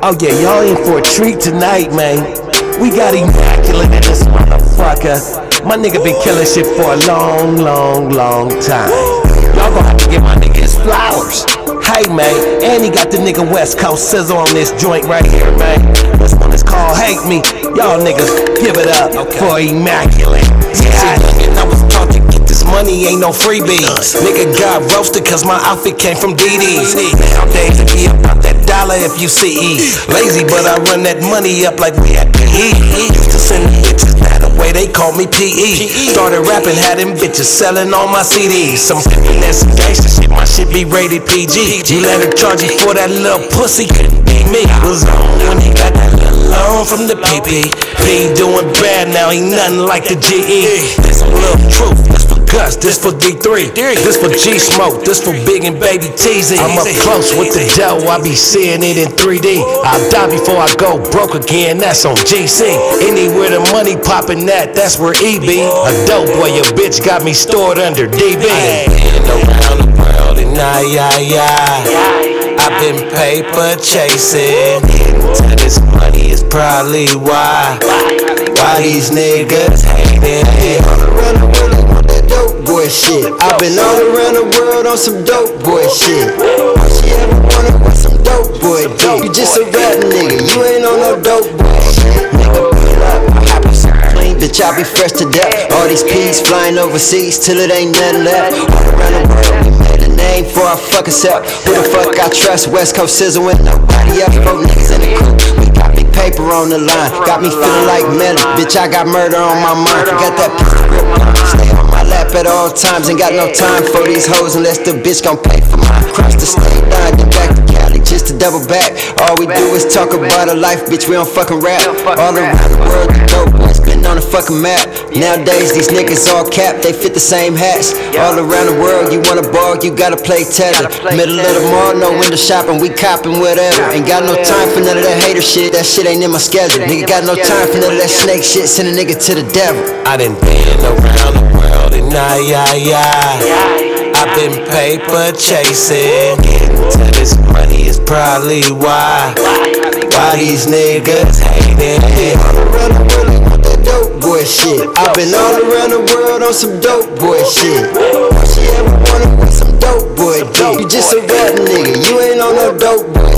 Oh yeah, y'all in for a treat tonight, man. We got immaculate in this motherfucker. My nigga been killing shit for a long, long, long time. Y'all gonna have to give my nigga his flowers. Hey man, and he got the nigga West Coast Sizzle on this joint right here, man. This one is called Hate Me. Y'all niggas give it up for immaculate. Yeah, I was taught to get this money, ain't no freebies. Nigga got roasted cause my outfit came from DD's. Nowadays it be about that dollar if you see E. Lazy but I run that money up like we at PE. Used to send bitches that away, they call me PE. Started rapping, had them bitches selling all my CDs. Some finesse and gangsta shit, my shit be rated PG. You let her charge you for that little pussy, couldn't be me. Was on when he got that little loan from the PP. He doing bad now, ain't nothing like the GE. This a little truth, this for Gus, this for D3, this for G Smoke, this for Big and Baby TZ. I'm up close with the dough, I be seeing it in 3D. I'll die before I go broke again, that's on GC. Anywhere the money poppin' at, that's where E be. A dope boy, your bitch got me stored under DB. I been around the world and I've been paper chasing. Getting to this money is probably why these niggas hate it. All around the world, they want that dope boy shit. I've been all around the world on some dope boy shit. All she ever wanted was some dope boy dick. You just a rap nigga, you ain't on no dope boy shit. Nigga, pull up, I be so clean, bitch, I be fresh to death. All these peas flying overseas till it ain't nothing left. All around the world, we made a name for our fucking self. Who the fuck I trust? West Coast Sizzle and nobody else. Broke niggas in the crew. We got big paper on the line, got me feeling like Melly. Bitch, I got murder on my mind. Got that pussy grip on. Stay on my lap at all times. Ain't got no time for these hoes unless the bitch gon' pay for mine. Cross the state line, then back to Cali just to double back. All we do is talk about our life, bitch, we don't fucking rap. All around the world, the dope boys been on the fucking map. Nowadays, these niggas all capped, they fit the same hats. All around the world, you wanna ball, you gotta play tether. Middle of the mall, no window shopping, we copping whatever. Ain't got no time for none of that hater shit, that shit ain't in my schedule. Nigga got no time for none of that snake shit, send a nigga to the devil. I done been around the world and I've been paper chasing. Getting to this money is probably why these niggas hate it. All around the world, they want that dope boy shit. I've been all around the world on some dope boy shit. All she ever wanted was some dope boy dick. You just a rap nigga, you ain't on no dope boy